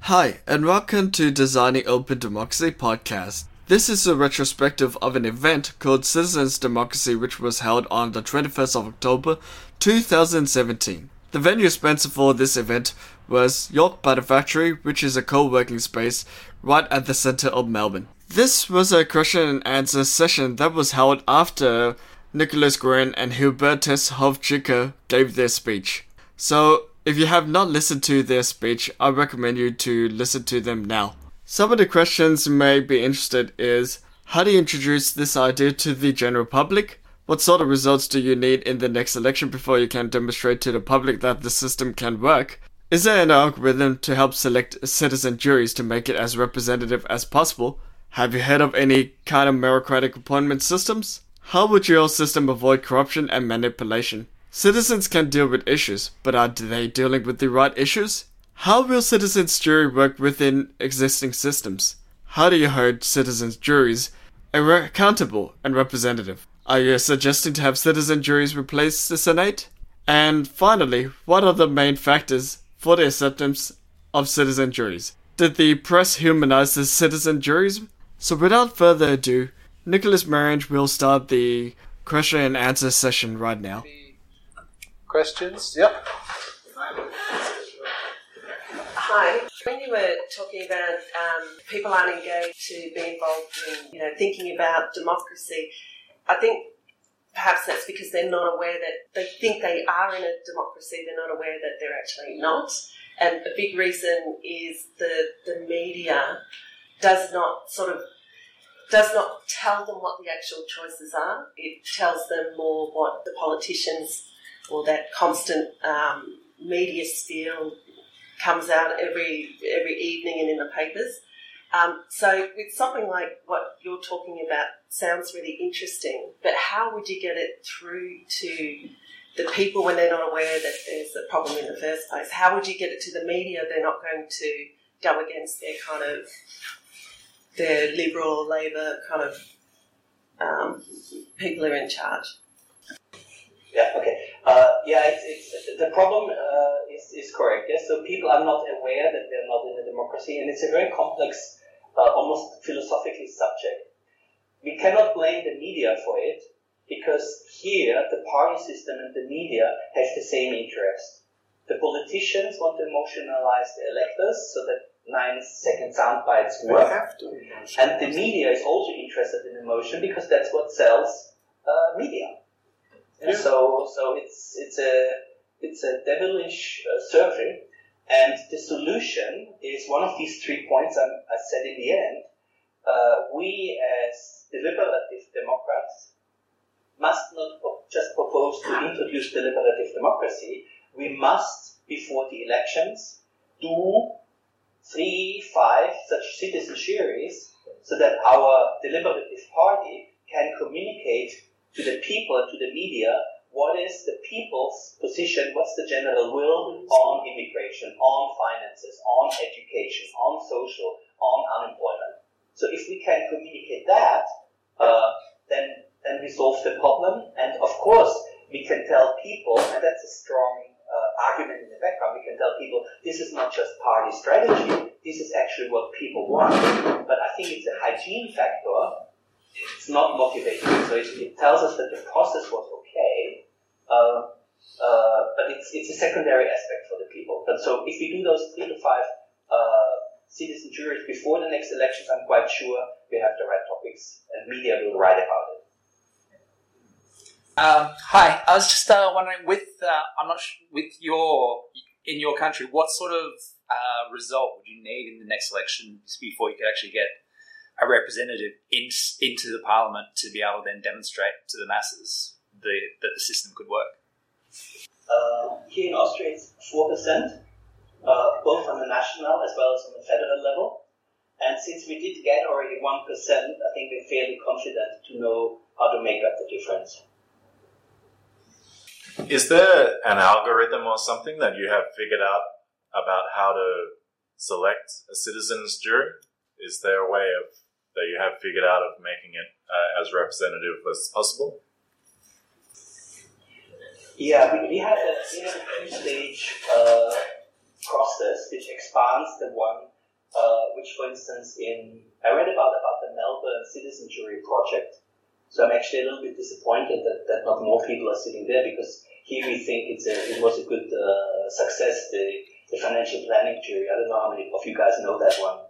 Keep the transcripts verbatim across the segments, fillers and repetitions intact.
Hi, and welcome to Designing Open Democracy podcast. This is a retrospective of an event called Citizens Democracy, which was held on the twenty-first of October two thousand seventeen. The venue sponsor for this event was York Butter Factory, which is a co-working space right at the centre of Melbourne. This was a question and answer session that was held after Nicholas Gruen and Hubertus Hofstadter gave their speech. So, if you have not listened to their speech, I recommend you to listen to them now. Some of the questions you may be interested is, how do you introduce this idea to the general public? What sort of results do you need in the next election before you can demonstrate to the public that the system can work? Is there an algorithm to help select citizen juries to make it as representative as possible? Have you heard of any kind of meritocratic appointment systems? How would your system avoid corruption and manipulation? Citizens can deal with issues, but are they dealing with the right issues? How will citizens' jury work within existing systems? How do you hold citizens' juries accountable and representative? Are you suggesting to have citizen juries replace the Senate? And finally, what are the main factors for the acceptance of citizen juries? Did the press humanize the citizen juries? So without further ado, Nicholas Marange will start the question and answer session right now. Questions? Yep. Hi. When you were talking about um, people aren't engaged to be involved in, you know, thinking about democracy, I think perhaps that's because they're not aware that they think they are in a democracy. They're not aware that they're actually not. And a big reason is the the media does not sort of does not tell them what the actual choices are. It tells them more what the politicians or that constant um, media spiel comes out every every evening and in the papers. Um, so with something like what you're talking about sounds really interesting, but how would you get it through to the people when they're not aware that there's a problem in the first place? How would you get it to the media? They're not going to go against their kind of, their Liberal, Labor kind of um, people who are in charge. Yeah, okay. Uh, yeah, it's, it's, the problem uh, is, is correct. Yes? So people are not aware that they're not in a democracy, and it's a very complex, uh, almost philosophically subject. We cannot blame the media for it, because here the party system and the media have the same interest. The politicians want to emotionalize the electors so that nine-second sound bites work, and the media is also interested in emotion because that's what sells uh, media. And yeah. so, so it's it's a it's a devilish uh, circle, and the solution is one of these three points I, I said in the end. Uh, we as deliberative Democrats must not just propose to introduce deliberative democracy. We must, before the elections, do three, five such citizen juries so that our deliberative party can communicate to the people, to the media, what is the people's position, what's the general will on immigration, on finances, on education, on social, on unemployment. So if we can communicate that, uh, then then we solve the problem. And of course, we can tell people, and that's a strong uh, argument in the background, we can tell people this is not just party strategy, this is actually what people want. But I think it's a hygiene factor. It's not motivating, so it, it tells us that the process was okay, uh, uh, but it's it's a secondary aspect for the people. But so if we do those three to five uh, citizen juries before the next elections, I'm quite sure we have the right topics, and media will write about it. Um, hi, I was just uh, wondering, with uh, I'm not sure, with your in your country, what sort of uh, result would you need in the next election before you could actually get a representative in, into the parliament to be able to then demonstrate to the masses the, that the system could work? Uh, here in Austria, it's four percent, uh, both on the national as well as on the federal level. And since we did get already one percent, I think we're fairly confident to know how to make up the difference. Is there an algorithm or something that you have figured out about how to select a citizen's jury? Is there a way of that you have figured out of making it uh, as representative as possible? Yeah, we, we had a, we had a two-stage uh, process which expands the one uh, which, for instance, in I read about about the Melbourne Citizen Jury project. So I'm actually a little bit disappointed that, that not more people are sitting there, because here we think it's a, it was a good uh, success, the, the financial planning jury. I don't know how many of you guys know that one.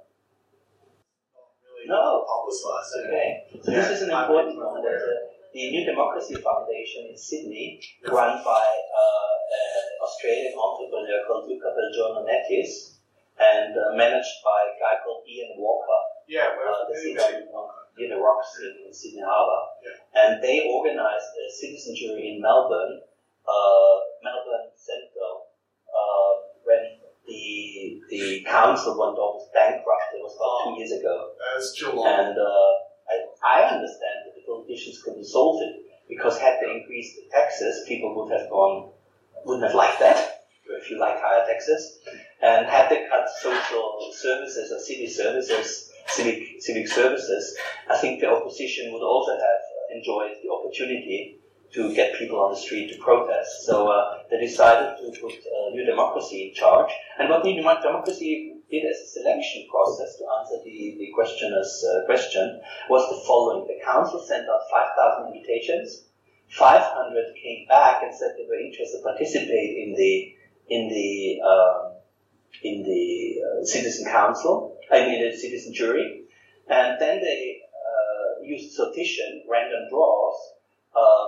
Really No. publicized. Okay. So Yeah. this is an important one. There's a, the New Democracy Foundation in Sydney, run by uh, an Australian entrepreneur called Luca Belgiorno-Nettis, and uh, managed by a guy called Ian Walker. Yeah, we're Uh, the familiar citizen on near the rocks in, in Sydney Harbour, Yeah. and they organised a citizen jury in Melbourne, uh, Melbourne Central, uh, when the the council went almost bankrupt. It was about two years ago, As Geelong. and uh, I, I understand that the politicians couldn't solve it because had they increased the taxes, people would have gone wouldn't have liked that. If you like higher taxes, and had they cut social services or city services, civic civic services, I think the opposition would also have enjoyed the opportunity to get people on the street to protest. So uh, they decided to put uh, New Democracy in charge. And what New Demo- Democracy did as a selection process, to answer the, the questioner's uh, question, was the following. The council sent out five thousand invitations. five hundred came back and said they were interested to participate in the in the um, in the uh, citizen council, I mean the citizen jury, and then they uh, used sortition, random draws, uh,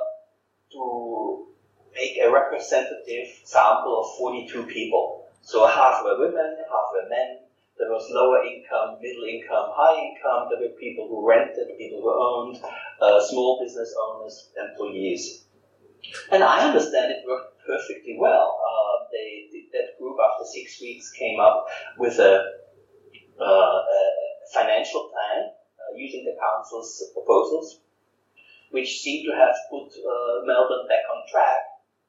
to make a representative sample of forty-two people. So half were women, half were men. There was lower income, middle income, high income. There were people who rented, people who owned, uh, small business owners, employees. And I understand it worked perfectly well. Uh, they, that group, after six weeks, came up with a, uh, a financial plan uh, using the council's proposals, which seemed to have put uh, Melbourne back on track,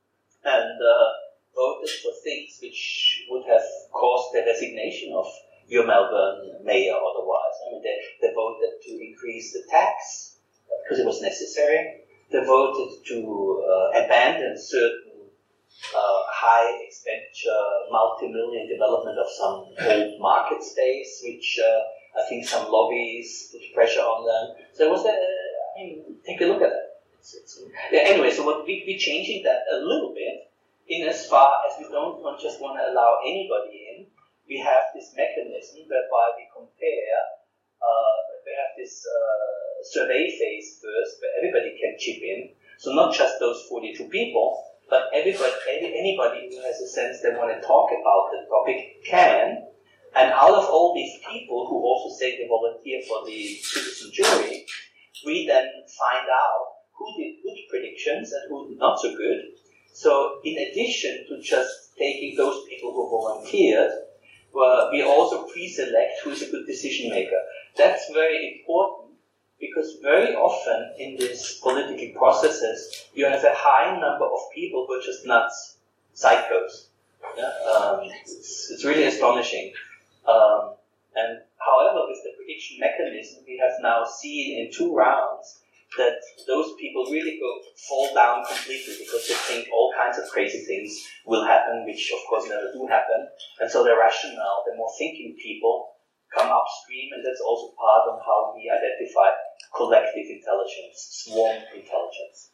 and uh, voted for things which would have caused the resignation of your Melbourne mayor otherwise. I mean, they, they voted to increase the tax because it was necessary. They voted to uh, abandon certain uh, high expenditure, multi-million development of some old market space, which uh, I think some lobbies put pressure on them. So it was a, I mean, take a look at that. It's, it's, yeah, anyway, so what we, we're changing that a little bit in as far as we don't want, just want to allow anybody in. We have this mechanism whereby we compare, uh, we have this uh, survey phase first where everybody can chip in. So not just those forty-two people, but everybody, anybody who has a sense they want to talk about the topic can. And out of all these people who also say they volunteer for the citizen jury, we then find out who did good predictions and who did not so good. So in addition to just taking those people who volunteered, well, we also pre-select who is a good decision maker. That's very important because very often in these political processes, you have a high number of people who are just nuts, psychos. Yeah? Um, it's, it's really astonishing. Um, and however, with the prediction mechanism, we have now seen in two rounds that those people really go fall down completely because they think all kinds of crazy things will happen, which of course never do happen. And so the rationale, the more thinking people come upstream, and that's also part of how we identify collective intelligence, swarm intelligence.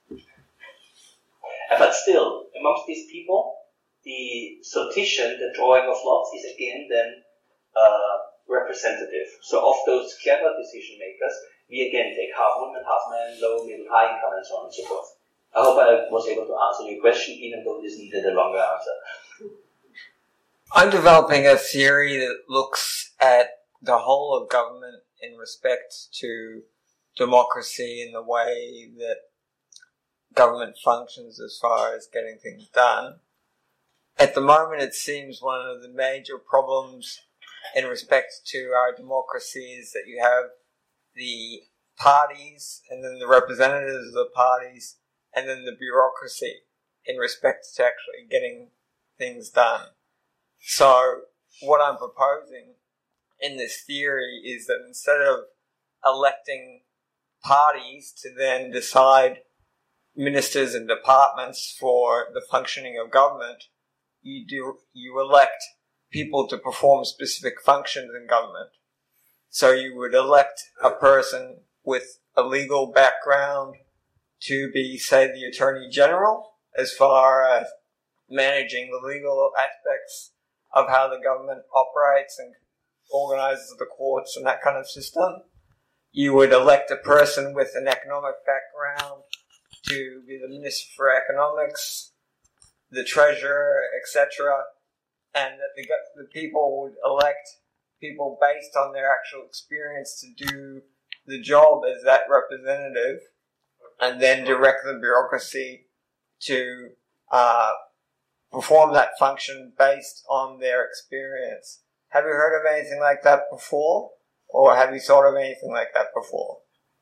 But still, amongst these people, the sortition, the drawing of lots, is again then uh, representative. So of those clever decision makers, we again take half women, half men, low, middle, high income, and so on and so forth. I hope I was able to answer your question, even though this needed a longer answer. I'm developing a theory that looks at the whole of government in respect to democracy and the way that government functions as far as getting things done. At the moment, it seems one of the major problems in respect to our democracy is that you have the parties and then the representatives of the parties and then the bureaucracy in respect to actually getting things done. So what I'm proposing in this theory is that instead of electing parties to then decide ministers and departments for the functioning of government, you do you elect people to perform specific functions in government. So you would elect a person with a legal background to be, say, the Attorney General, as far as managing the legal aspects of how the government operates and organizes the courts and that kind of system. You would elect a person with an economic background to be the Minister for Economics, the Treasurer, et cetera, and that the, the people would elect people based on their actual experience to do the job as that representative, and then direct the bureaucracy to uh, perform that function based on their experience. Have you heard of anything like that before? Or have you thought of anything like that before?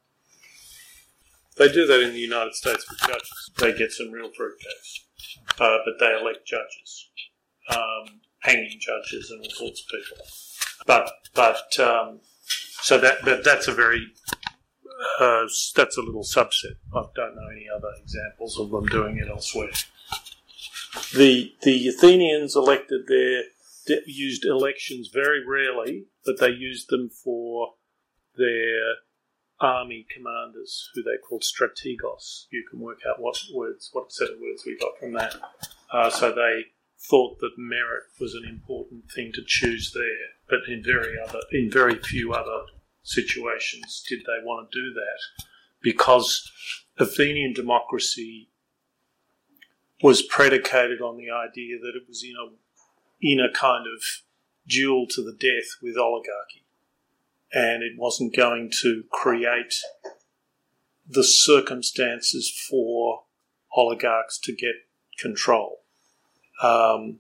They do that in the United States with judges. They get some real fruitcakes. Uh, but they elect judges, um, hanging judges and all sorts of people. But, but, um, so that, but that's a very, uh, that's a little subset. I don't know any other examples of them doing it elsewhere. The, the Athenians elected their, used elections very rarely, but they used them for their army commanders, who they called strategos. You can work out what words, what set of words we got from that. Uh, so they thought that merit was an important thing to choose there, but in very other, in very few other situations did they want to do that, because Athenian democracy was predicated on the idea that it was in a in a kind of duel to the death with oligarchy, and it wasn't going to create the circumstances for oligarchs to get control, um,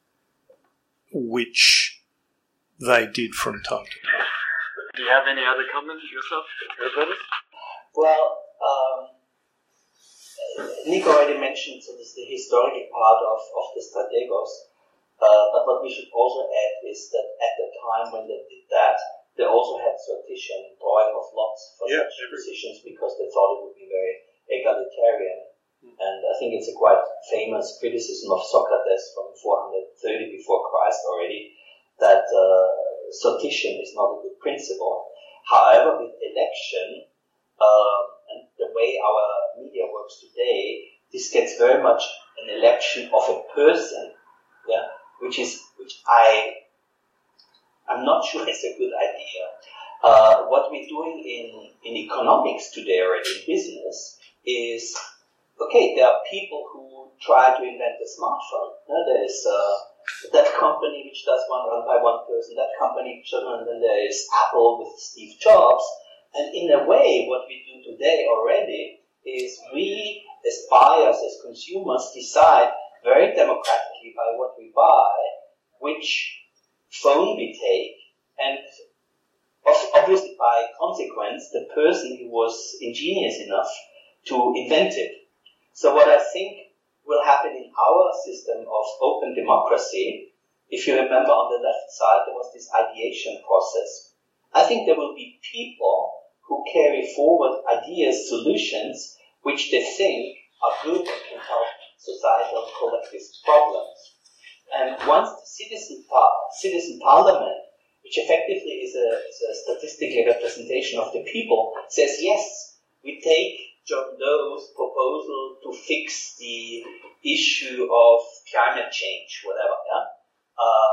which they did from time to time. Do you have any other comments yourself, Robertus? Well, um, Nico already mentioned so this is the historical part of, of the strategos. Uh, but what we should also add is that at the time when they did that, they also had sortition, drawing of lots for yeah, such every... positions, because they thought it would be very egalitarian. Mm. And I think it's a quite famous criticism of Socrates from four hundred thirty before Christ already, that uh, sortition is not a good principle. However, with election, um, and the way our media works today, this gets very much an election of a person, yeah. Which is, which I, I'm not sure is a good idea. Uh, what we're doing in, in economics today already, in business, is, okay, there are people who try to invent a smartphone. You know, there is uh, that company which does one run by one person, that company which does one, and then there is Apple with Steve Jobs. And in a way, what we do today already is we, as buyers, as consumers, decide very democratically by what we buy, which phone we take, and obviously by consequence, the person who was ingenious enough to invent it. So what I think will happen in our system of open democracy, if you remember on the left side, there was this ideation process. I think there will be people who carry forward ideas, solutions, which they think are good and can help societal collective problems. And once the citizen, par- citizen parliament, which effectively is a, is a statistical representation of the people, says, yes, we take John Doe's proposal to fix the issue of climate change, whatever, yeah? Uh,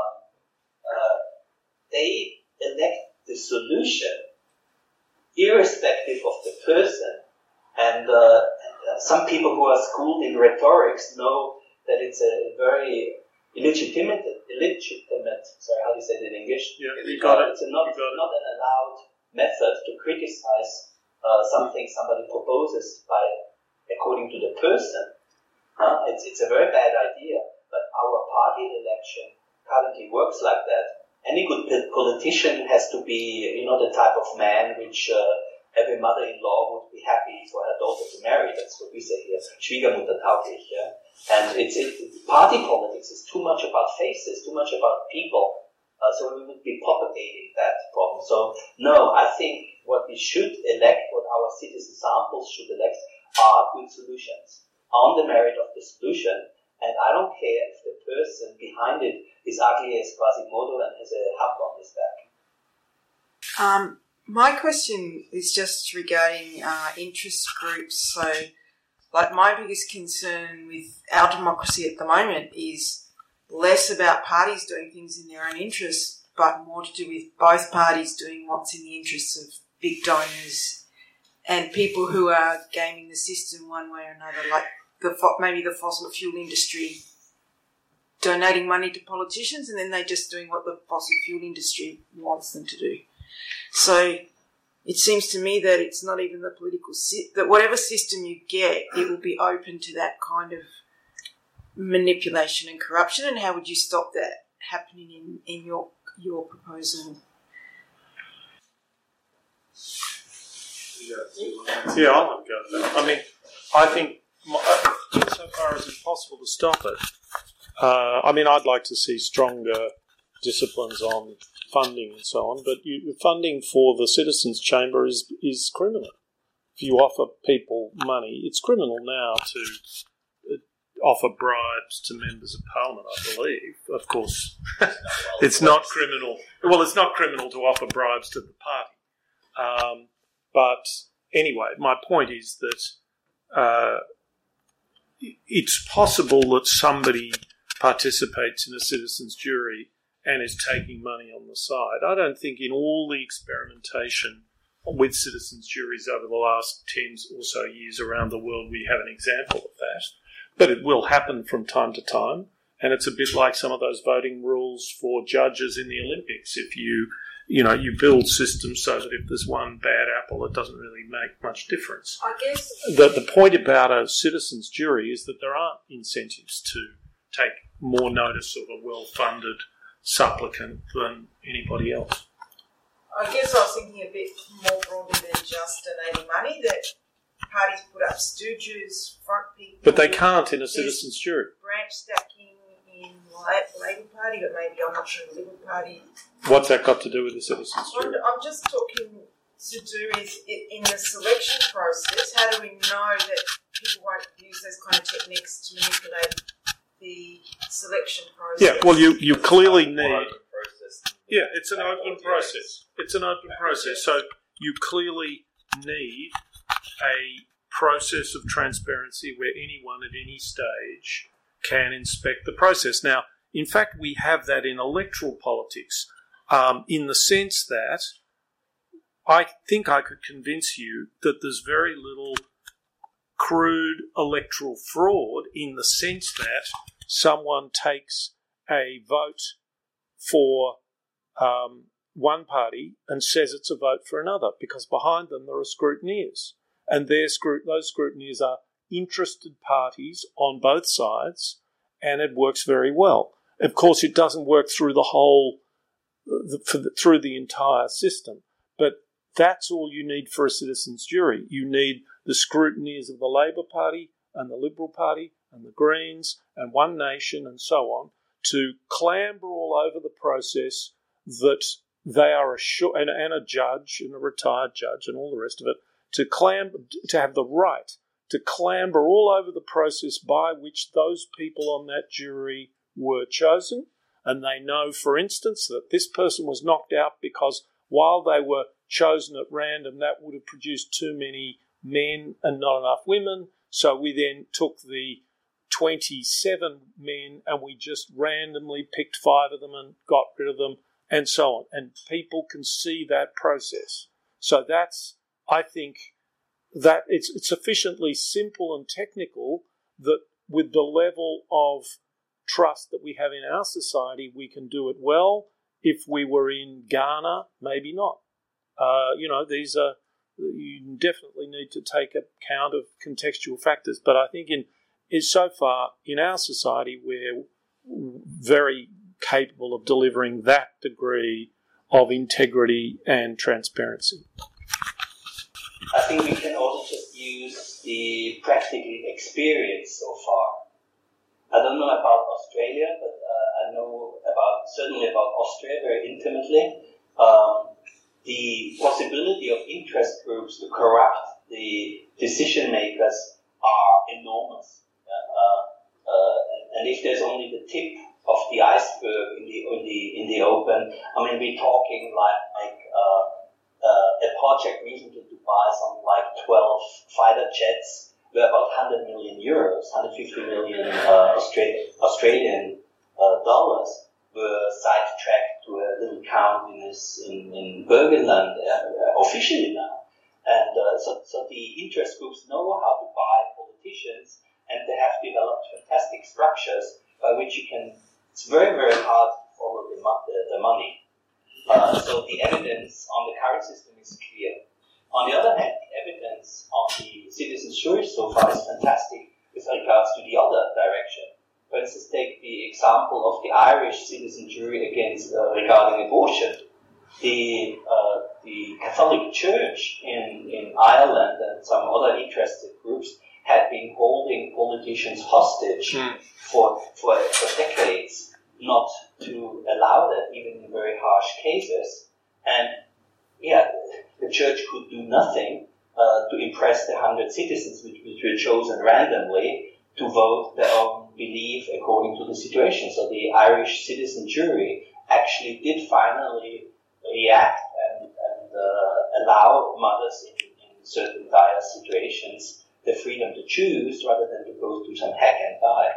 uh, they elect the solution irrespective of the person. And uh, some people who are schooled in rhetorics know that it's a very illegitimate, illegitimate, sorry, how do you say it in English? Yeah, you got it. It's a not, you got not an allowed method to criticize uh, something somebody proposes by according to the person. Uh, it's, it's a very bad idea, but our party election currently works like that. Any good politician has to be, you know, the type of man which uh, every mother-in-law would be happy for her daughter to marry. That's what we say here, Schwiegermuttertauglich. Yeah? And it's it, party politics is too much about faces, too much about people. Uh, so we would be propagating that problem. So no, I think what we should elect, what our citizen samples should elect, are good solutions on the merit of the solution. And I don't care if the person behind it is is ugly as Quasimodo and has a hump on his back. Um, my question is just regarding uh, interest groups. So, like, my biggest concern with our democracy at the moment is less about parties doing things in their own interests, but more to do with both parties doing what's in the interests of big donors and people who are gaming the system one way or another, like the fo- maybe the fossil fuel industry donating money to politicians and then they're just doing what the fossil fuel industry wants them to do. So it seems to me that it's not even the political si- that whatever system you get, it will be open to that kind of manipulation and corruption. And how would you stop that happening in, in your your proposal? Yeah, I'll have a go at that. I mean, I think my, insofar as it's possible to stop it, uh, I mean, I'd like to see stronger disciplines on funding and so on, but you, funding for the Citizens' Chamber is is criminal. If you offer people money, it's criminal now to uh, offer bribes to members of Parliament, I believe. Of course, it's not criminal. Well, it's not criminal to offer bribes to the party. Um, but anyway, my point is that uh, it's possible that somebody participates in a citizens' jury and is taking money on the side. I don't think in all the experimentation with citizens' juries over the last ten or so years around the world we have an example of that. But it will happen from time to time, and it's a bit like some of those voting rules for judges in the Olympics. If you, you know, you build systems so that if there's one bad apple, it doesn't really make much difference. I guess The, the point about a citizens' jury is that there aren't incentives to take more notice of a well-funded supplicant than anybody else. I guess I was thinking a bit more broadly than just donating money, that parties put up stooges, front people. But they can't in a citizens' jury. Branch stacking in the Labor Party, but maybe I'm not sure the Liberal Party. What's that got to do with the citizens' I'm, jury? I'm just talking to do with it in the selection process. How do we know that people won't use those kind of techniques to manipulate the selection process? Yeah, well, you, you clearly need... Yeah, it's an open process. It's an open process. So you clearly need a process of transparency where anyone at any stage can inspect the process. Now, in fact, we have that in electoral politics um, in the sense that I think I could convince you that there's very little crude electoral fraud in the sense that someone takes a vote for um, one party and says it's a vote for another, because behind them there are scrutineers. And their scrut- those scrutineers are interested parties on both sides, and it works very well. Of course, it doesn't work through the whole, the, for the, through the entire system, but that's all you need for a citizens' jury. You need the scrutineers of the Labor Party and the Liberal Party and the Greens and One Nation and so on to clamber all over the process that they are assured, and, and a judge and a retired judge and all the rest of it, to clamber, to have the right to clamber all over the process by which those people on that jury were chosen. And they know, for instance, that this person was knocked out because while they were chosen at random, that would have produced too many men and not enough women. So we then took the twenty-seven men and we just randomly picked five of them and got rid of them, and so on. And people can see that process. So that's, I think, that it's, it's sufficiently simple and technical that with the level of trust that we have in our society, we can do it well. If we were in Ghana, maybe not. Uh, you know, these are, you definitely need to take account of contextual factors. But I think in is so far in our society we're very capable of delivering that degree of integrity and transparency. I think we can also just use the practical experience so far. I don't know about Australia, but uh, I know about certainly about Austria very intimately. Um, the possibility of interest groups to corrupt the decision makers are enormous. Uh, uh, and if there's only the tip of the iceberg in the in the in the open. I mean, we're talking like like uh, uh, a project recently to buy something like twelve fighter jets, were about one hundred million euros, one hundred fifty million uh, Australian Australian uh, dollars, were sidetracked to a little count in this in, in Burgenland uh, officially now. And uh, so, so the interest groups know how to buy politicians, and they have developed fantastic structures by which you can, it's very, very hard to follow the, the, the money. Uh, so the evidence on the current system is clear. On the other hand, the evidence on the citizens' jury so far is fantastic with regards to the other direction. For instance, take the example of the Irish citizen jury against uh, regarding abortion. The uh, the Catholic Church in, in Ireland and some other interested groups had been holding politicians hostage mm. for, for for decades, not to allow that, even in very harsh cases. And yeah, the church could do nothing uh, to impress the hundred citizens which, which were chosen randomly to vote their own belief according to the situation. So the Irish citizen jury actually did finally react and, and uh, allow mothers in, in certain dire situations the freedom to choose rather than to go through some hack and die.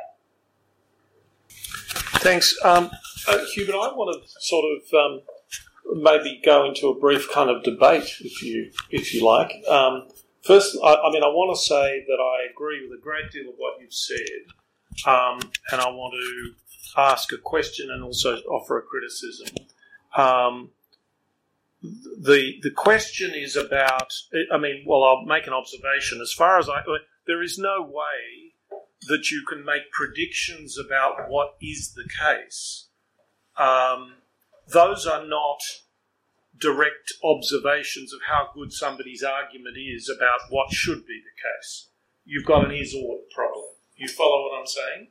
Thanks. Um, uh, Hubert, I want to sort of um, maybe go into a brief kind of debate, if you if you like. Um, first, I, I mean, I want to say that I agree with a great deal of what you've said, um, and I want to ask a question and also offer a criticism. Um, The the question is about, I mean, well, I'll make an observation. As far as I, there is no way that you can make predictions about what is the case. Um, those are not direct observations of how good somebody's argument is about what should be the case. You've got an is-or problem. You follow what I'm saying?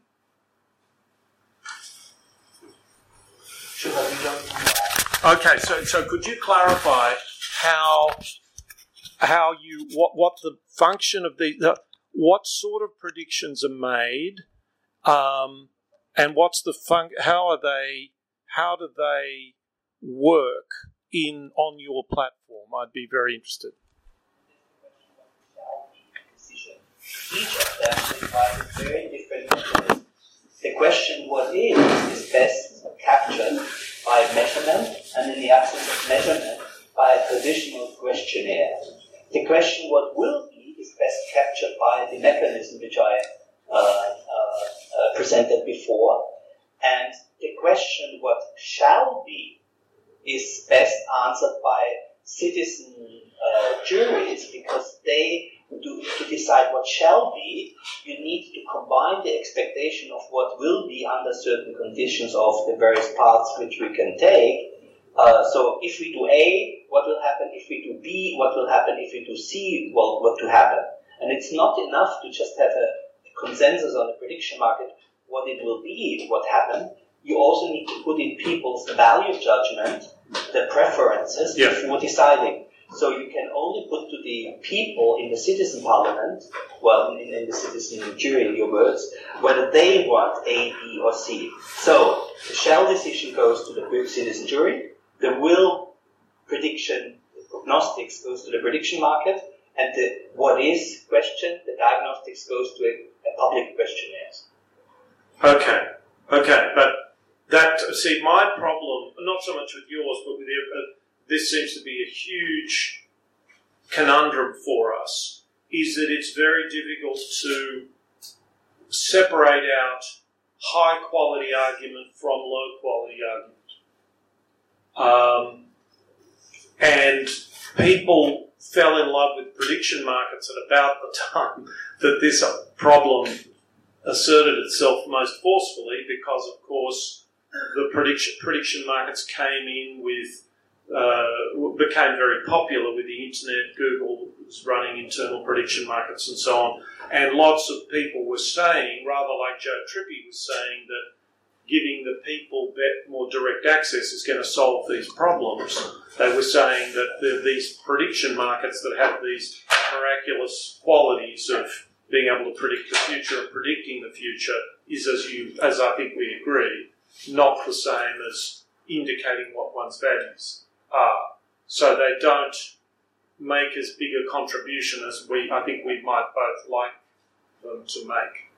Should I be done? Okay, so so could you clarify how how you what what the function of the, the what sort of predictions are made, um, and what's the fun? How are they? How do they work in on your platform? I'd be very interested. Each of them requires very different mechanisms. The question what is is best captured by measurement, and in the absence of measurement, by a traditional questionnaire. The question what will be is best captured by the mechanism which I uh, uh, uh, presented before. And the question what shall be is best answered by citizen uh, juries, because they do, to decide what shall be, you need to combine the expectation of what will be under certain conditions of the various paths which we can take. Uh, so if we do A, what will happen? If we do B, what will happen? If we do C, well, what to happen? And it's not enough to just have a consensus on the prediction market, what it will be, what happened. You also need to put in people's value judgment, the preferences, yeah. before deciding. So you can only put to the people in the citizen parliament, well, in, in the citizen jury, in your words, whether they want A, B, or C. So the shall decision goes to the citizen jury, the will prediction, the prognostics goes to the prediction market, and the what is question, the diagnostics goes to a, a public questionnaire. Okay, okay, but that, see, my problem, not so much with yours, but with uh, this seems to be a huge conundrum for us, is that it's very difficult to separate out high quality argument from low quality argument. Um, and people fell in love with prediction markets at about the time that this problem asserted itself most forcefully, because, of course, the prediction prediction markets came in with Uh, became very popular with the internet. Google was running internal prediction markets and so on. And lots of people were saying, rather like Joe Trippi was saying, that giving the people more direct access is going to solve these problems. They were saying that there are these prediction markets that have these miraculous qualities of being able to predict the future, and predicting the future is, as you, as I think we agree, not the same as indicating what one's values are. So they don't make as big a contribution as we, I think we might both like them to make.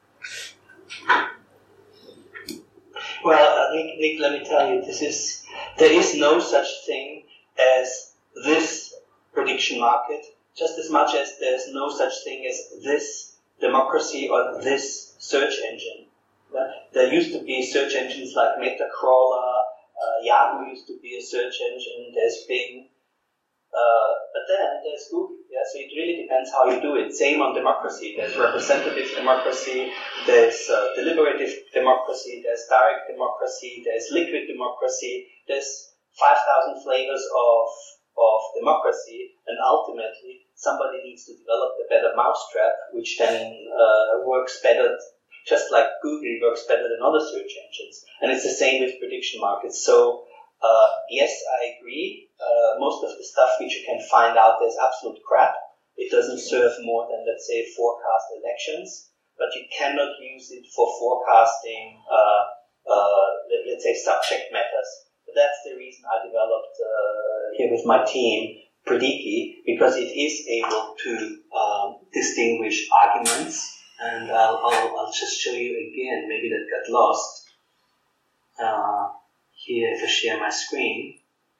Well, uh, Nick, Nick, let me tell you, this is there is no such thing as this prediction market, just as much as there's no such thing as this democracy or this search engine. Yeah? There used to be search engines like Metacrawler, uh, Yahoo used to be a search engine, there's Bing, uh, but then there's Google. Yeah? So it really depends how you do it. Same on democracy. There's representative democracy, there's uh, deliberative democracy, there's direct democracy, there's liquid democracy, there's five thousand flavors of of democracy, and ultimately somebody needs to develop a better mousetrap, which then uh, works better, just like Google works better than other search engines. And it's the same with prediction markets. So uh, yes, I agree. Uh, most of the stuff which you can find out there is absolute crap. It doesn't serve more than, let's say, forecast elections, but you cannot use it for forecasting, uh, uh, let's say, subject matters. But that's the reason I developed uh, here with my team Prediki, because it is able to um, distinguish arguments. And I'll, I'll, I'll just show you again. Maybe that got lost. Uh, here, if I share my screen.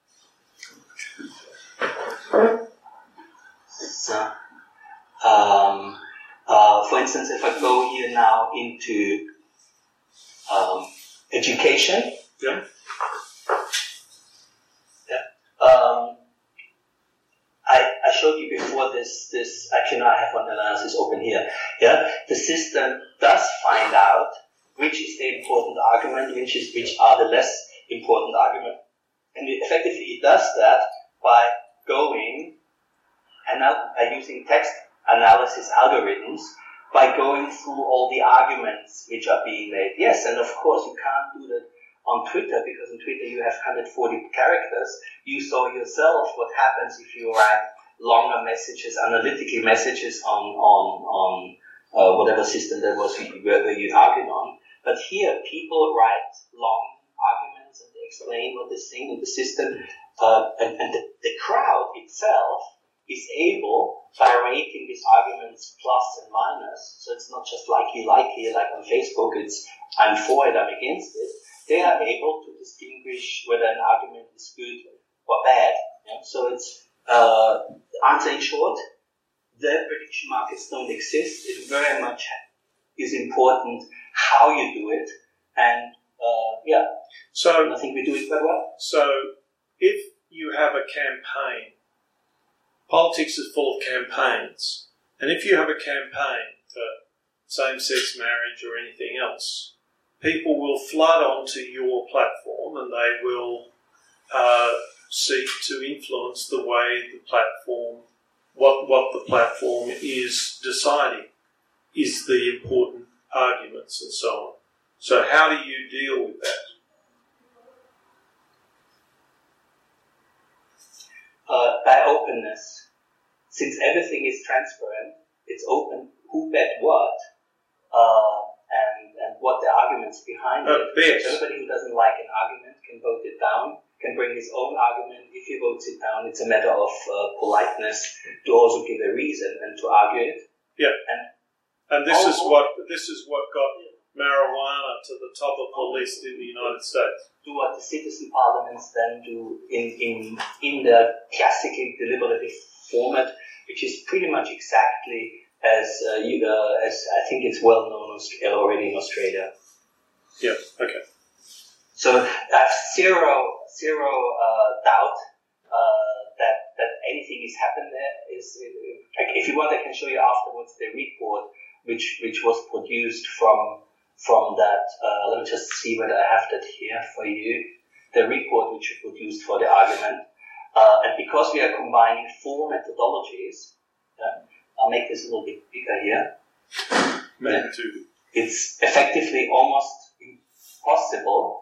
So, um, uh, for instance, if I go here now into um, education. Yeah. Um, I, I showed you before this, this, actually now I have one analysis open here. Yeah, the system does find out which is the important argument, which is, which are the less important argument. And it, effectively it does that by going, and by using text analysis algorithms, by going through all the arguments which are being made. Yes, and of course you can't do that on Twitter, because on Twitter you have one hundred forty characters. You saw yourself what happens if you write longer messages, analytical messages on on on uh, whatever system that was where you argued on. But here, people write long arguments and they explain what they're saying in the system, uh, and, and the, the crowd itself is able, by rating these arguments plus and minus, so it's not just likey likey like on Facebook, it's I'm for it, I'm against it. They are able to distinguish whether an argument is good or bad. Yeah? So it's, uh, answer in short, the prediction markets don't exist. It very much is important how you do it. And, uh, yeah, so I think we do it quite well. So if you have a campaign, politics is full of campaigns. And if you have a campaign for same-sex marriage or anything else, people will flood onto your platform and they will uh, seek to influence the way the platform, what what the platform is deciding is the important arguments and so on. So how do you deal with that? Uh, by openness. Since everything is transparent, it's open, who bet what, uh, and, and what the arguments behind Uh, it. bet. So everybody who doesn't like an argument can vote it down, can bring his own argument. If he votes it down, it's a matter of uh, politeness to also give a reason and to argue it. Yeah. And, And this all- is what this is what got marijuana to the top of the list in the United States. do what the citizen parliaments then do in, in, in the classical deliberative format, which is pretty much exactly as uh, you, uh, as I think it's well known already in Australia. Yeah. Okay. So I have zero zero uh, doubt uh, that that anything is happened there. Is like, if you want, I can show you afterwards the report which which was produced from from that. Uh, let me just see whether I have that here for you. The report which we produced for the argument, uh, and because we are combining four methodologies, yeah, I'll make this a little bit bigger here. Man, too. It's effectively almost impossible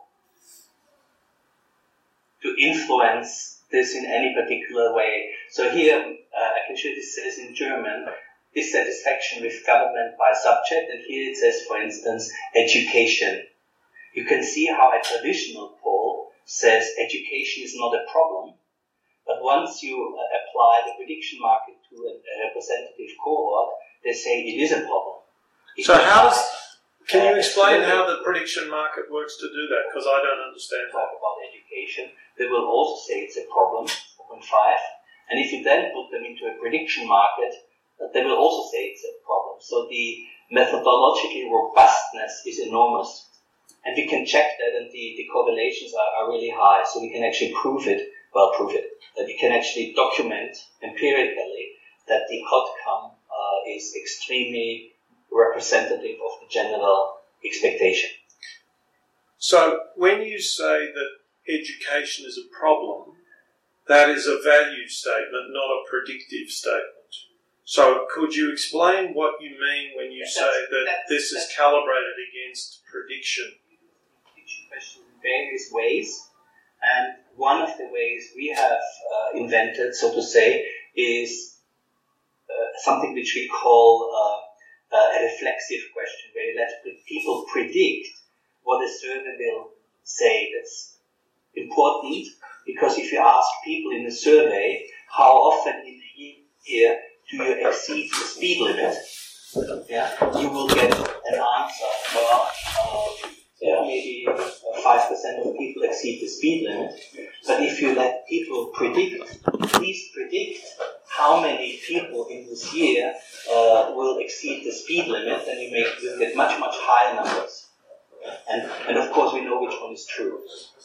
to influence this in any particular way. So here, uh, I can show you this says in German, dissatisfaction with government by subject, and here it says, for instance, education. you can see how a traditional poll says education is not a problem, but once you uh, apply the prediction market to a, a representative cohort, they say it is a problem. If So you how apply, does, can you uh, explain survey- how the prediction market works to do that? Because I don't understand talk that. about education, they will also say it's a problem, four point five. And if you then put them into a prediction market, they will also say it's a problem. So the methodological robustness is enormous. And we can check that, and the, the correlations are, are really high. So we can actually prove it, well, prove it, that we can actually document empirically that the outcome uh, is extremely representative of the general expectation. So when you say that education is a problem, that is a value statement, not a predictive statement. So could you explain what you mean when you That's- say that that's- this is that's- calibrated against prediction? Question in various ways, and one of the ways we have uh, invented, so to say, is uh, something which we call uh, uh, a reflexive question, where you let people predict what a survey will say. That's important because if you ask people in a survey how often in a year do you exceed the speed limit, yeah, you will get an answer. Well, uh, yeah, maybe five percent of people exceed the speed limit. But if you let people predict, please predict how many people in this year uh, will exceed the speed limit, then you make you get much, much higher numbers. And, and of course, we know which one is true.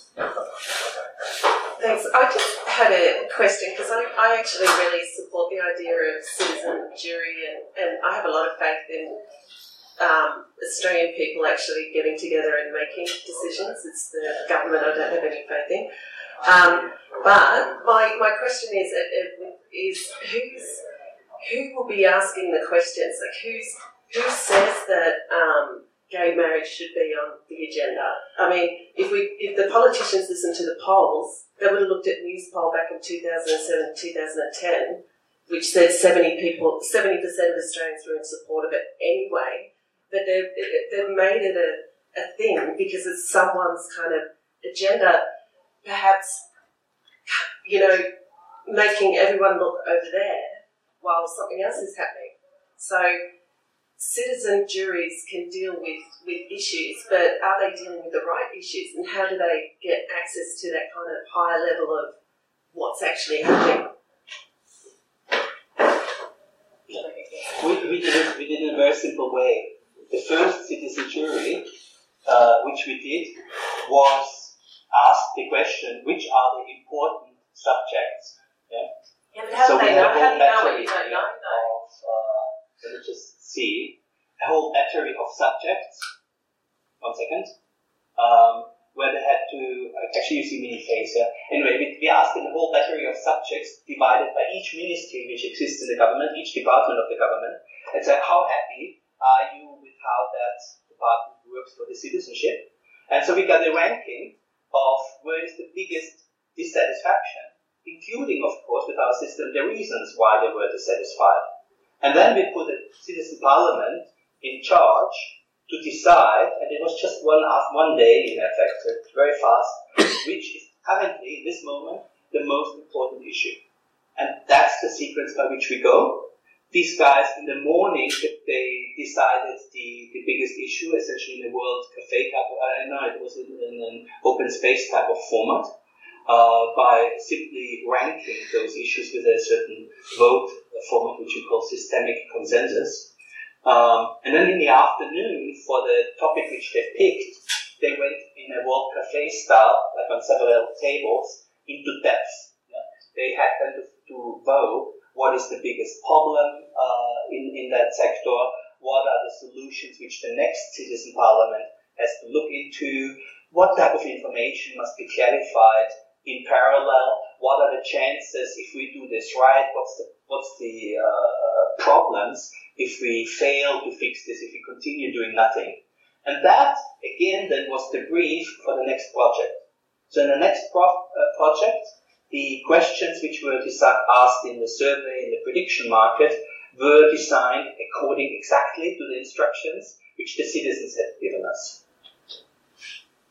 Thanks. I just had a question because I, I actually really support the idea of citizen jury, and, and I have a lot of faith in um, Australian people actually getting together and making decisions. It's the government I don't have any faith in. Um, but my, my question is is who's who will be asking the questions? Like who's who says that um, gay marriage should be on the agenda? I mean, if we if the politicians listened to the polls, they would have looked at News Poll back in two thousand seven, two thousand ten, which said seventy people, seventy percent of Australians were in support of it anyway. But they've, they've made it a, a thing because it's someone's kind of agenda, perhaps, you know, making everyone look over there while something else is happening. So citizen juries can deal with, with issues, but are they dealing with the right issues? And how do they get access to that kind of higher level of what's actually happening? We, we, did it, we did it in a very simple way. The first citizen jury, uh, which we did, was ask the question, which are the important subjects? Yeah, Yeah, but how so do we they had know? a How whole do you know what battery you don't know, though? of, uh, let me just see, a whole battery of subjects, one second, um, where they had to, actually you see mini face here. Anyway, we, we asked them a whole battery of subjects divided by each ministry which exists in the government, each department of the government, and said, how happy are you with how that department works for the citizenship? And so we got a ranking of where is the biggest dissatisfaction, including, of course, with our system, the reasons why they were dissatisfied. And then we put a citizen parliament in charge to decide, and it was just one one day in effect, so it's very fast, which is currently, in this moment, the most important issue. And that's the sequence by which we go. These guys, in the morning, they decided the, the biggest issue, essentially in a World Cafe type of, I know it was in, in an open space type of format, uh, by simply ranking those issues with a certain vote format, which we call systemic consensus. Um, and then in the afternoon, for the topic which they picked, they went in a World Cafe style, like on several tables, into depth. Yeah? They had them to, to vote what is the biggest problem uh, in, in that sector, what are the solutions which the next citizen parliament has to look into, what type of information must be clarified in parallel, what are the chances if we do this right, what's the, what's the uh, problems if we fail to fix this, if we continue doing nothing. And that, again, then was the brief for the next project. So in the next pro- uh, project, the questions which were desi- asked in the survey in the prediction market were designed according exactly to the instructions which the citizens had given us.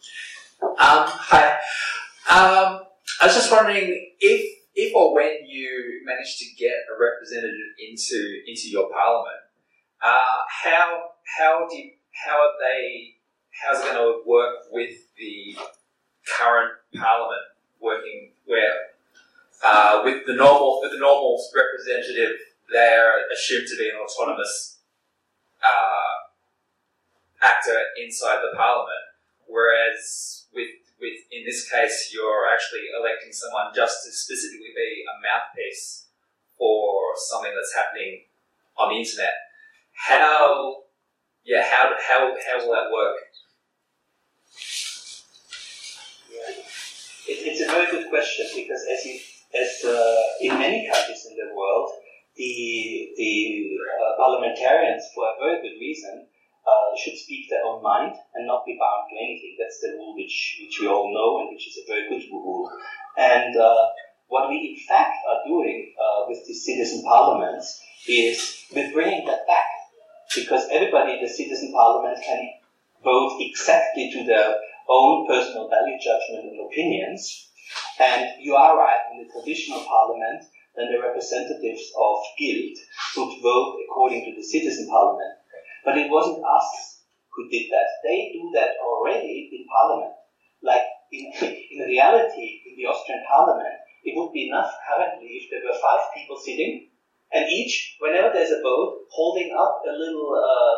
Um, hi. Um, I was just wondering if, if or when you manage to get a representative into into your parliament, uh, how how do you, how are they how's it going to work with the current parliament working where uh, with the normal with the normal representative they are assumed to be an autonomous uh, actor inside the parliament, whereas with with in this case you're actually electing someone just to specifically be a mouthpiece for something that's happening on the internet. How yeah how how how will that work? Yeah. It, it's a very good question because as you, as uh, in many countries in the world, the the uh, parliamentarians, for a very good reason, uh, should speak their own mind and not be bound to anything. That's the rule which which we all know and which is a very good rule. And uh, what we in fact are doing uh, with the citizen parliaments is we're bringing that back, because everybody in the citizen parliament can vote exactly to their own personal value judgment and opinions. And you are right, in the traditional parliament, then the representatives of guild would vote according to the citizen parliament. But it wasn't us who did that. They do that already in parliament. Like, in, in reality, in the Austrian parliament, it would be enough currently if there were five people sitting, and each, whenever there's a vote, holding up a little uh,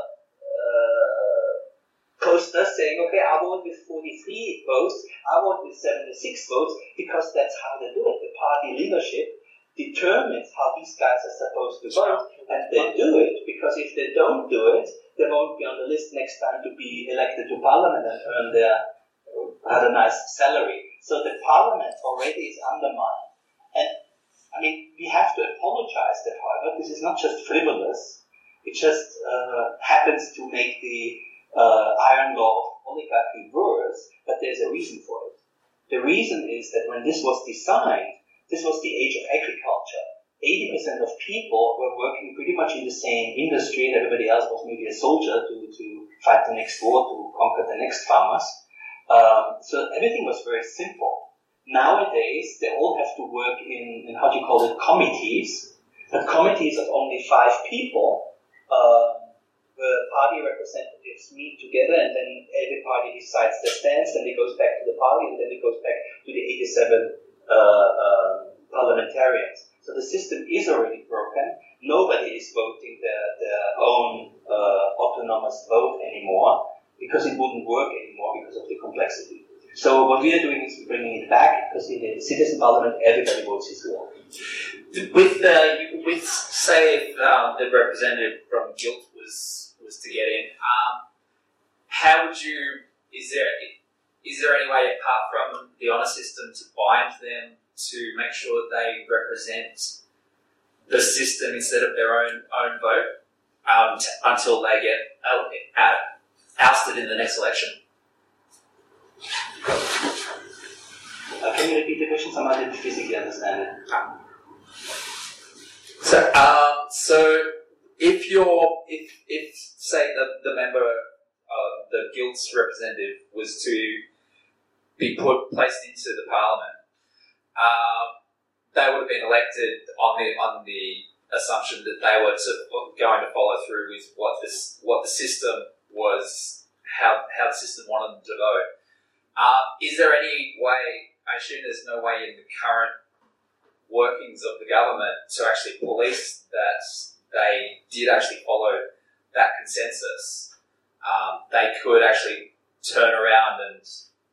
uh, poster saying, okay, I vote with forty-three votes, I vote with seventy-six votes, because that's how they do it. The party leadership determines how these guys are supposed to vote, and they do it because if they don't do it, they won't be on the list next time to be elected to parliament and earn their had a nice salary. So the parliament already is undermined. And I mean, we have to apologize that, however, this is not just frivolous, it just uh, happens to make the uh, iron law of oligarchy worse, but there's a reason for it. The reason is that when this was designed, this was the age of agriculture. eighty percent of people were working pretty much in the same industry, and everybody else was maybe a soldier to, to fight the next war, to conquer the next farmers. Um, so everything was very simple. Nowadays, they all have to work in, in how do you call it, committees. But committees of only five people, uh, the party representatives meet together, and then every party decides their stance, then it goes back to the party, and then it goes back to the eighty-seven uh, uh, parliamentarians. So the system is already broken. Nobody is voting their, their own uh, autonomous vote anymore, because it wouldn't work anymore because of the complexity. So what we are doing is bringing it back, because in the citizen parliament, everybody votes his will. With uh, with say if um, the representative from Guild was was to get in, um, how would you? Is there is there any way apart from the honour system to bind them to make sure they represent the system instead of their own own vote um, t- until they get uh, uh, ousted in the next election? Uh, can you repeat the question? Someone didn't physically understand it. So, um, so if you're, if, if say the, the member of the guild's representative was to be put placed into the parliament, um, they would have been elected on the on the assumption that they were to, going to follow through with what this what the system was, how how the system wanted them to vote. Uh, is there any way? I assume there's no way in the current workings of the government to actually police that they did actually follow that consensus. Um, they could actually turn around and.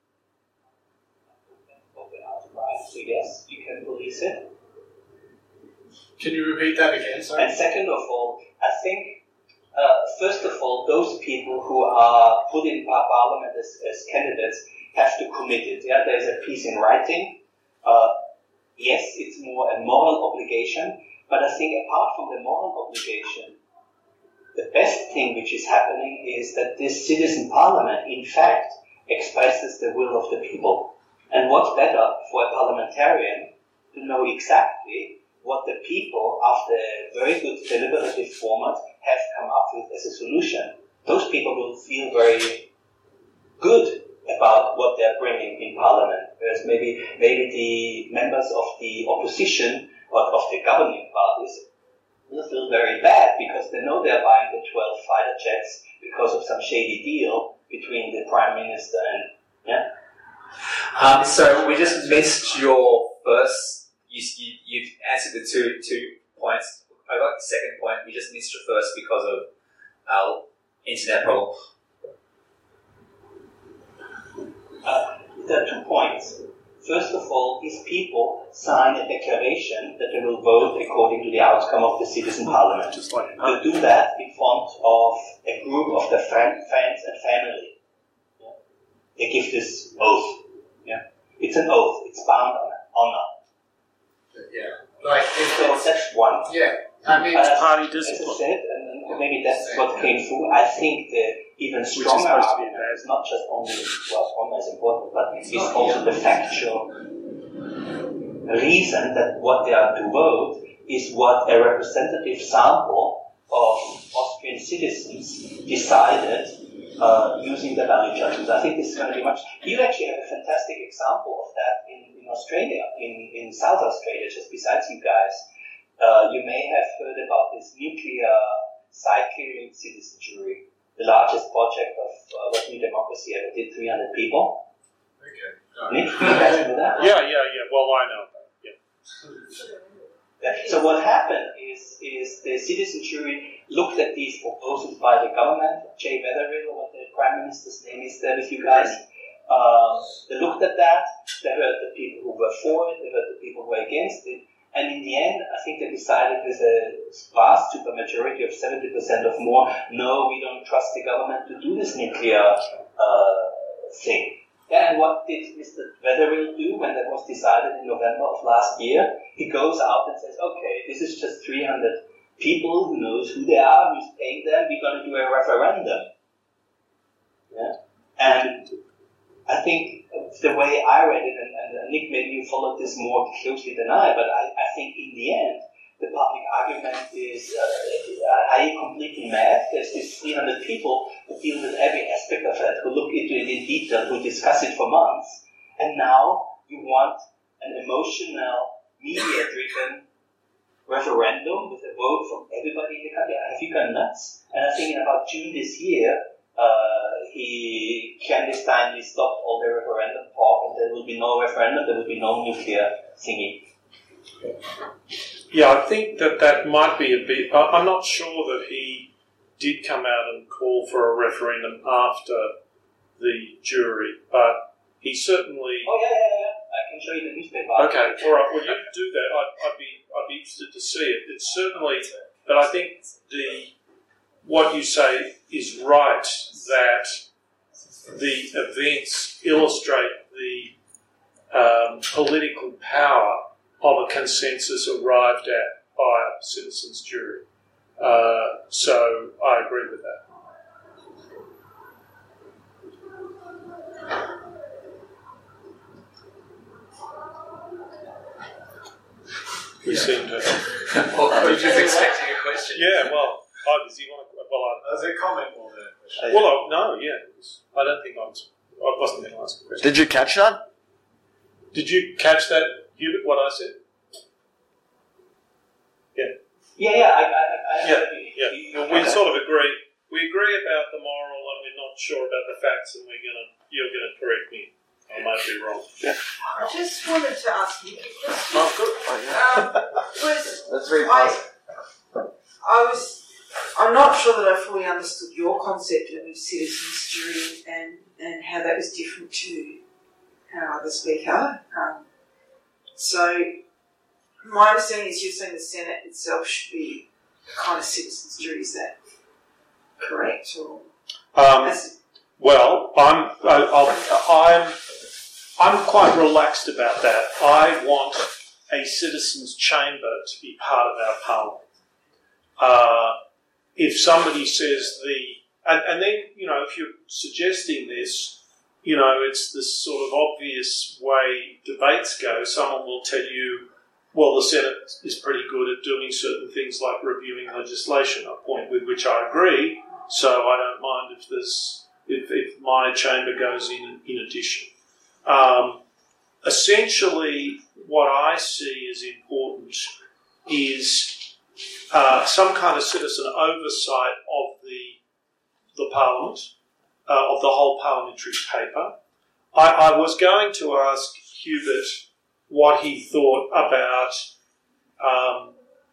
So yes, you can police it. Can you repeat that again, sorry? And second of all, I think, uh, first of all, those people who are put in parliament as, as candidates have to commit it. Yeah, there's a piece in writing. Uh, yes, it's more a moral obligation, but I think apart from the moral obligation, the best thing which is happening is that this citizen parliament, in fact, expresses the will of the people. And what's better for a parliamentarian to know exactly what the people, after a very good deliberative format, have come up with as a solution. Those people will feel very good about what they're bringing in Parliament. Whereas maybe maybe the members of the opposition or of the governing parties will feel very bad because they know they're buying the twelve fighter jets because of some shady deal between the Prime Minister and yeah. Um, so we just missed your first. You, you you've answered the two two points. I got the second point. We just missed your first because of our internet problem. Uh, there are two points. First of all, these people sign a declaration that they will vote according to the outcome of the citizen parliament. Just like They do that in front of a group of their friend, friends and family. Yeah. They give this oath. Yeah. It's an oath. It's bound on honor. Yeah. Like if So that's one. yeah. I mean, Uh, party As I discipline. said, and maybe that's what came through. I think the even is stronger supposed to be argument is not just only, well, honor is important, but it's also the factual reason that what they are to vote is what a representative sample of Austrian citizens decided uh, using the value judgments. I think this is going to be much. You actually have a fantastic example of that in, in Australia, in, in South Australia, just besides you guys. Uh, you may have heard about this nuclear side-clearing citizen jury, the largest project of uh, what New Democracy ever did, three hundred people. okay. Nick, you guys know that? Yeah, yeah, yeah. Well, I know that. Yeah. Yeah. So what happened is, is the citizen jury looked at these proposals by the government, Jay Weatherill, or what the Prime Minister's name is there with you guys. Um, they looked at that, they heard the people who were for it, they heard the people who were against it, and in the end, I think they decided with a vast supermajority of seventy percent of more, no, we don't trust the government to do this nuclear uh, thing. Yeah, and what did Mister Weatherill do when that was decided in November of last year? He goes out and says, okay, this is just three hundred people, who knows who they are, who's paying them, we're going to do a referendum. Yeah? And I think the way I read it, and, and Nick, maybe you followed this more closely than I, but I, I think in the end, the public argument is, uh, are you completely mad? There's these three hundred people who deal with every aspect of it, who look into it in detail, who discuss it for months, and now you want an emotional, media-driven referendum with a vote from everybody in the country. Have you gone nuts? And I think in about June this year, uh, he clandestinely stopped all the referendum talk, and there will be no referendum, there will be no nuclear thingy. Yeah, I think that that might be a bit. I- I'm not sure that he did come out and call for a referendum after the jury, but he certainly. Oh yeah, yeah, yeah. I can show you the newspaper. Okay, all right. Well, you do that. I'd, I'd be, I'd be interested to see it. It's certainly, but I think the what you say is right, that the events illustrate the um, political power of a consensus arrived at by a citizens' jury. Uh, so I agree with that. We seem to. Well, I was just expecting a question. Yeah, well, oh, does he want to? Well, I, There's a comment more than a question. well, I, no, yeah. it was- I don't think I was. I wasn't going to ask a question. Did you catch that? Did you catch that, Hubert? What I said? Yeah, Yeah, yeah. I, I, I, yeah, I yeah. Well, we sort of agree. We agree about the moral, and we're not sure about the facts, and we're gonna. You're gonna correct me. I might be wrong. I just wanted to ask you a question. Oh, good. Um, was Let's read I, past. I was, I'm not sure that I fully understood your concept of a citizens' jury and, and how that was different to our other speaker. Um, so, my understanding is you're saying the Senate itself should be a kind of citizens' jury. Is that correct? Or Um, as, well, I'm. I, I'll, I'm. I'm quite relaxed about that. I want a citizens' chamber to be part of our parliament. Uh, if somebody says the, and, and then, you know, if you're suggesting this, you know, it's this sort of obvious way debates go. Someone will tell you, well, the Senate is pretty good at doing certain things like reviewing legislation, a point with which I agree, so I don't mind if there's, if, if my chamber goes in in addition. Um, essentially, what I see as important is uh, some kind of citizen oversight of the the Parliament, uh, of the whole parliamentary paper. I, I was going to ask Hubert what he thought about um,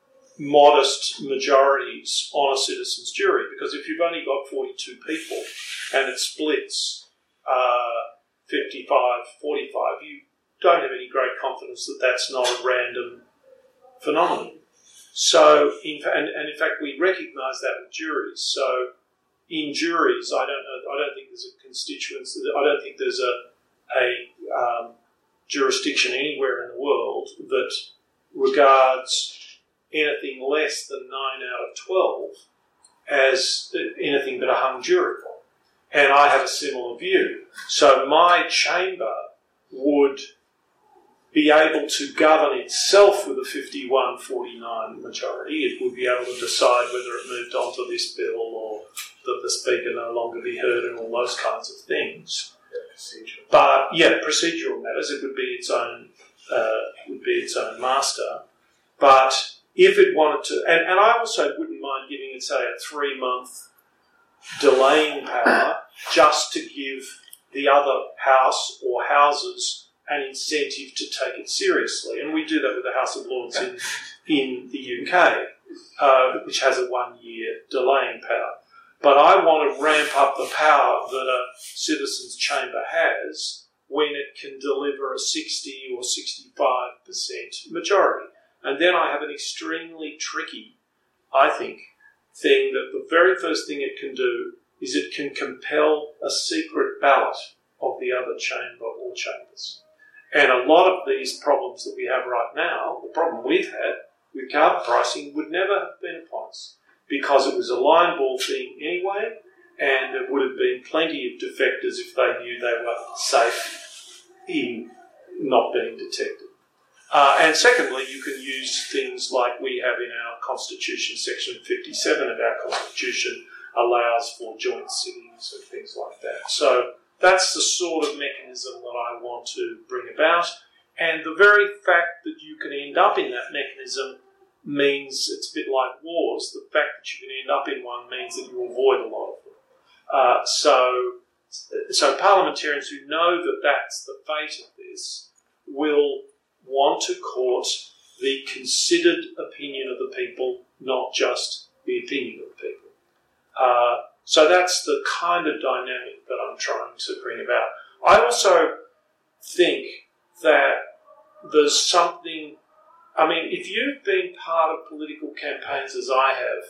modest majorities on a citizens' jury, because if you've only got forty-two people and it splits uh, fifty-five forty-five, you don't have any great confidence that that's not a random phenomenon. So, in, and, and in fact, we recognise that with juries. So, in juries, I don't know. I don't think there's a constituency. I don't think there's a a um, jurisdiction anywhere in the world that regards anything less than nine out of twelve as anything but a hung jury. And I have a similar view. So my chamber would be able to govern itself with a fifty-one forty-nine majority. It would be able to decide whether it moved on to this bill or that the Speaker no longer be heard and all those kinds of things. Procedural. But, yeah, procedural matters. It would be its own, uh, it would be its own master. But if it wanted to, and, and I also wouldn't mind giving it, say, a three-month delaying power just to give the other house or houses an incentive to take it seriously. And we do that with the House of Lords in, in the U K, uh, which has a one-year delaying power. But I want to ramp up the power that a citizens' chamber has when it can deliver a sixty or sixty-five percent majority. And then I have an extremely tricky, I think, thing that the very first thing it can do is it can compel a secret ballot of the other chamber or chambers. And a lot of these problems that we have right now, the problem we've had with carbon pricing would never have been upon us, because it was a line ball thing anyway, and there would have been plenty of defectors if they knew they were safe in not being detected. Uh, and secondly, you can use things like we have in our Constitution, Section fifty-seven of our Constitution allows for joint sittings and things like that. So that's the sort of mechanism that I want to bring about. And the very fact that you can end up in that mechanism means it's a bit like wars. The fact that you can end up in one means that you avoid a lot of them. Uh, so, so parliamentarians who know that that's the fate of this will want to court the considered opinion of the people, not just the opinion of the people. Uh, so that's the kind of dynamic that I'm trying to bring about. I also think that there's something, I mean, if you've been part of political campaigns as I have,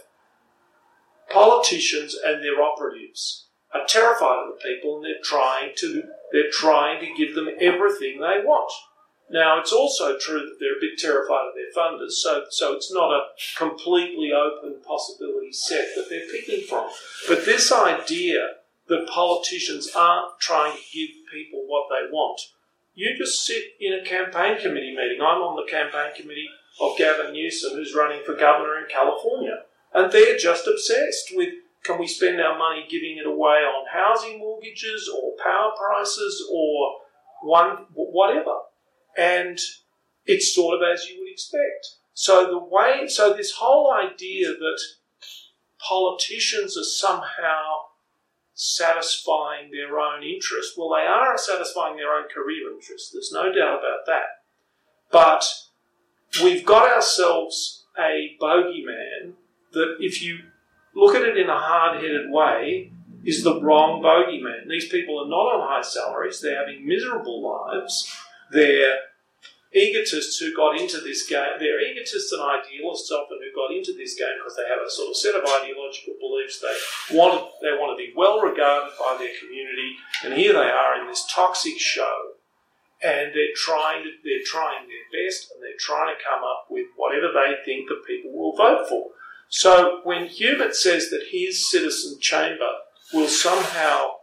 politicians and their operatives are terrified of the people, and they're trying to they're trying to give them everything they want. Now, it's also true that they're a bit terrified of their funders, so, so it's not a completely open possibility set that they're picking from. But this idea that politicians aren't trying to give people what they want, you just sit in a campaign committee meeting. I'm on the campaign committee of Gavin Newsom, who's running for governor in California, and they're just obsessed with, can we spend our money giving it away on housing mortgages or power prices or one whatever. And it's sort of as you would expect. So the way, so this whole idea that politicians are somehow satisfying their own interests, well, they are satisfying their own career interests. There's no doubt about that. But we've got ourselves a bogeyman that, if you look at it in a hard-headed way, is the wrong bogeyman. These people are not on high salaries. They're having miserable lives. They're egotists who got into this game. They're egotists and idealists often who got into this game because they have a sort of set of ideological beliefs. They want to, they want to be well regarded by their community, and here they are in this toxic show, and they're trying to, they're trying their best, and they're trying to come up with whatever they think the people will vote for. So when Hubert says that his citizen chamber will somehow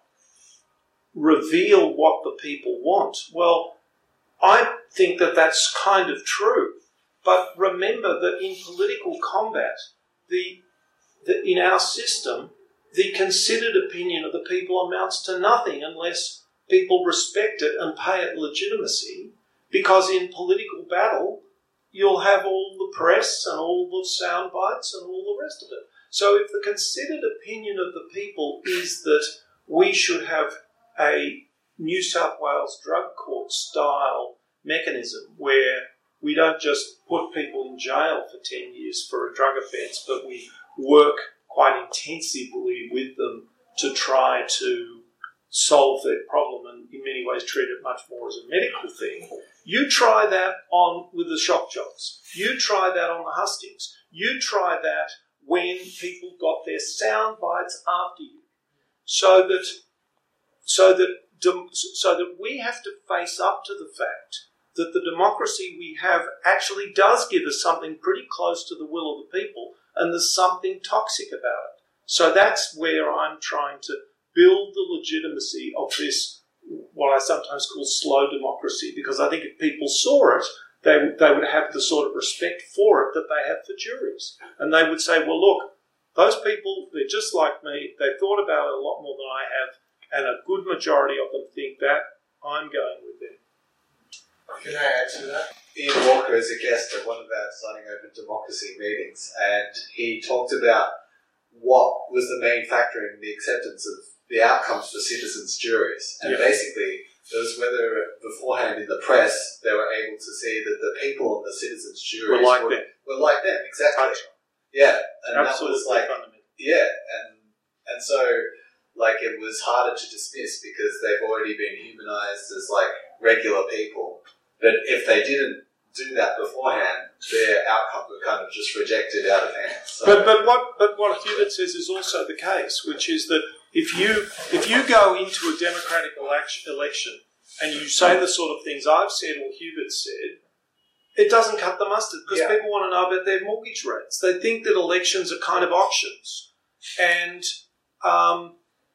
reveal what the people want, well, I think that that's kind of true. But remember that in political combat, the, the in our system, the considered opinion of the people amounts to nothing unless people respect it and pay it legitimacy, because in political battle, you'll have all the press and all the sound bites and all the rest of it. So if the considered opinion of the people is that we should have a New South Wales drug court style mechanism where we don't just put people in jail for ten years for a drug offence, but we work quite intensively with them to try to solve their problem and in many ways treat it much more as a medical thing. You try that on with the shock jobs. You try that on the hustings. You try that when people got their sound bites after you. So that so that so that we have to face up to the fact that the democracy we have actually does give us something pretty close to the will of the people, and there's something toxic about it. So that's where I'm trying to build the legitimacy of this, what I sometimes call slow democracy, because I think if people saw it, they, they would have the sort of respect for it that they have for juries. And they would say, well, look, those people, they're just like me, they've thought about it a lot more than I have, and a good majority of them think that. I'm going with them. Can I add to that? Ian Walker is a guest at one of our Signing Open Democracy meetings, and he talked about what was the main factor in the acceptance of the outcomes for citizens' juries. And yeah. basically, it was whether beforehand in the press they were able to see that the people on the citizens' juries Were like were, them. were like them, exactly. Right. Yeah, and Absolutely that was like, fundamental. yeah, and and so like it was harder to dismiss because they've already been humanized as like regular people. But if they didn't do that beforehand, their outcome were kind of just rejected out of hand. So. But but what but what Hubert says is also the case, which is that if you if you go into a democratic election, election and you say the sort of things I've said or Hubert said, it doesn't cut the mustard because Yeah. people want to know about their mortgage rates. They think that elections are kind of auctions, and um,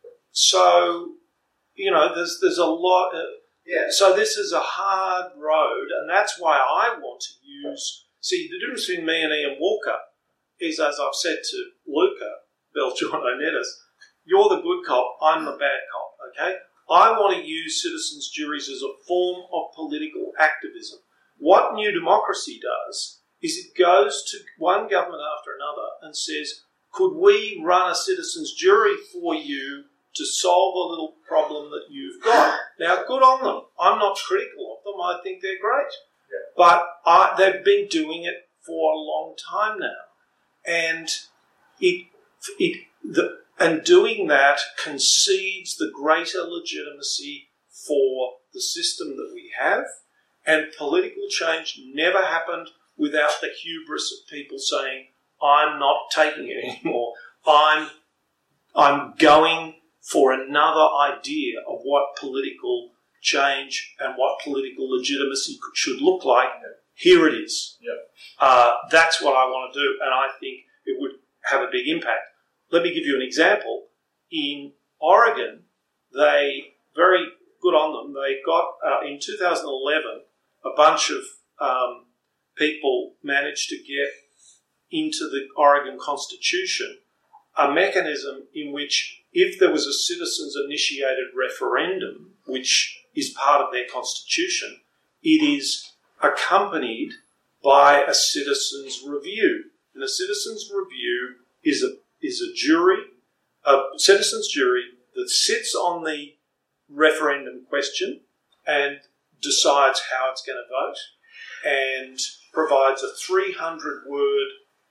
so you know there's there's a lot. Uh, Yeah. So this is a hard road, and that's why I want to use. See, the difference between me and Ian Walker is, as I've said to Luca Belgiano-Nettis, you're the good cop, I'm the bad cop, okay? I want to use citizens' juries as a form of political activism. What New Democracy does is it goes to one government after another and says, could we run a citizens' jury for you to solve a little problem that you've got? Now, good on them. I'm not critical of them. I think they're great. Yeah. But I, they've been doing it for a long time now. And it, it, the, and doing that concedes the greater legitimacy for the system that we have. And political change never happened without the hubris of people saying, I'm not taking it anymore. I'm, I'm going for another idea of what political change and what political legitimacy could, should look like. Here it is. Yeah. Uh, that's what I want to do, and I think it would have a big impact. Let me give you an example. In Oregon, they, very good on them, they got, uh, in two thousand eleven, a bunch of um, people managed to get into the Oregon Constitution a mechanism in which if there was a citizens-initiated referendum, which is part of their constitution, it is accompanied by a citizens' review. And a citizens' review is a is a jury, a citizens' jury that sits on the referendum question and decides how it's going to vote and provides a three hundred word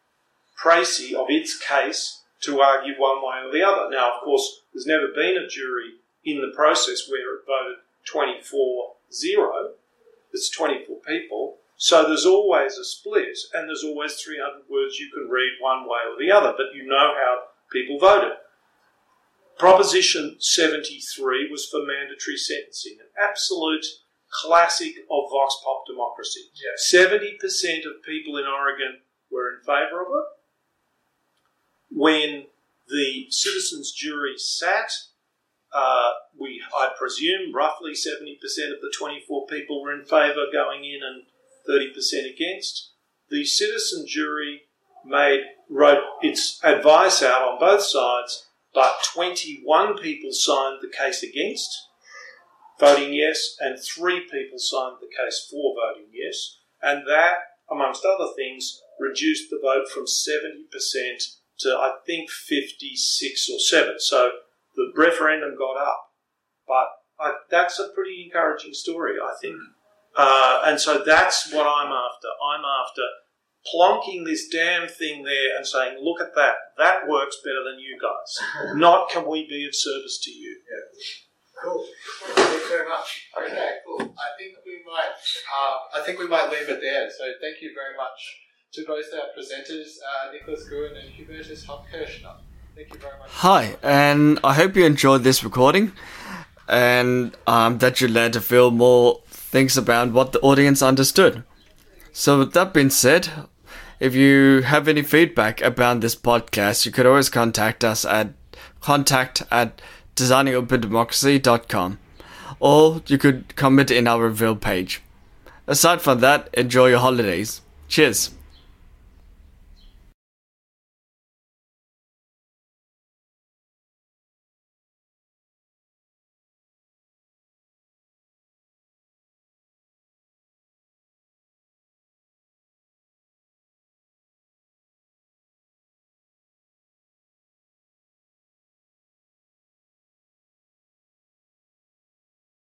précis of its case to argue one way or the other. Now, of course, there's never been a jury in the process where it voted twenty-four zero. It's twenty-four people. So there's always a split, and there's always three hundred words you can read one way or the other, but you know how people voted. Proposition seventy-three was for mandatory sentencing, an absolute classic of vox pop democracy. Yeah. seventy percent of people in Oregon were in favour of it. When the citizens' jury sat, uh, we, I presume, roughly seventy percent of the twenty-four people were in favour going in and thirty percent against. The citizen jury made wrote its advice out on both sides, but twenty-one people signed the case against, voting yes, and three people signed the case for, voting yes. And that, amongst other things, reduced the vote from seventy percent to, I think, fifty-six or seven. So the referendum got up. But I, that's a pretty encouraging story, I think. Uh, and so that's what I'm after. I'm after plonking this damn thing there and saying, look at that. That works better than you guys. Not can we be of service to you. Yeah. Cool. Thanks very much. Okay, cool. I think we might. Uh, I think we might leave it there. So thank you very much to both our presenters, uh, Nicholas Gruen and Hubertus Hopkirchner. Thank you very much. Hi, and I hope you enjoyed this recording, and um, that you learned to feel more things about what the audience understood. So with that being said, if you have any feedback about this podcast, you could always contact us at contact at designing open democracy dot com, or you could comment in our reveal page. Aside from that, enjoy your holidays. Cheers.